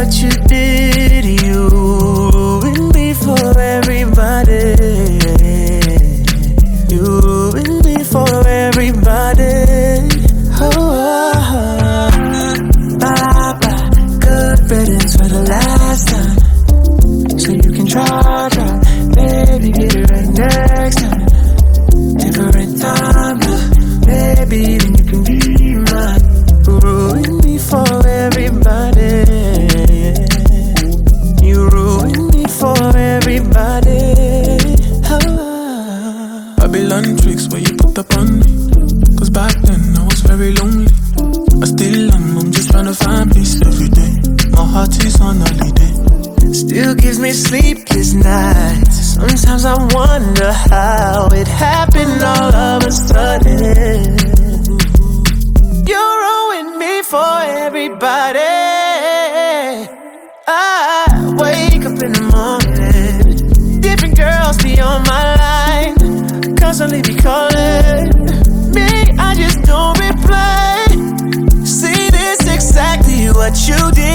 what you did. You ruined me for everybody. You ruined me for everybody. Bye-bye, good riddance for the last time. So you can try, baby, get it right next time. Different time, baby, then you can be mine. You ruined me for everybody. You ruined me for everybody. Babylon tricks where you put up on me. Cause back then I was very lonely. I still am, I'm just trying to find peace every day. My heart is on holiday. Still gives me sleepless nights. Sometimes I wonder how it happened all of a sudden. You ruined me for everybody. I wake up in the morning, different girls be on my line, constantly be calling me, I just don't reply. See, this exactly what you did.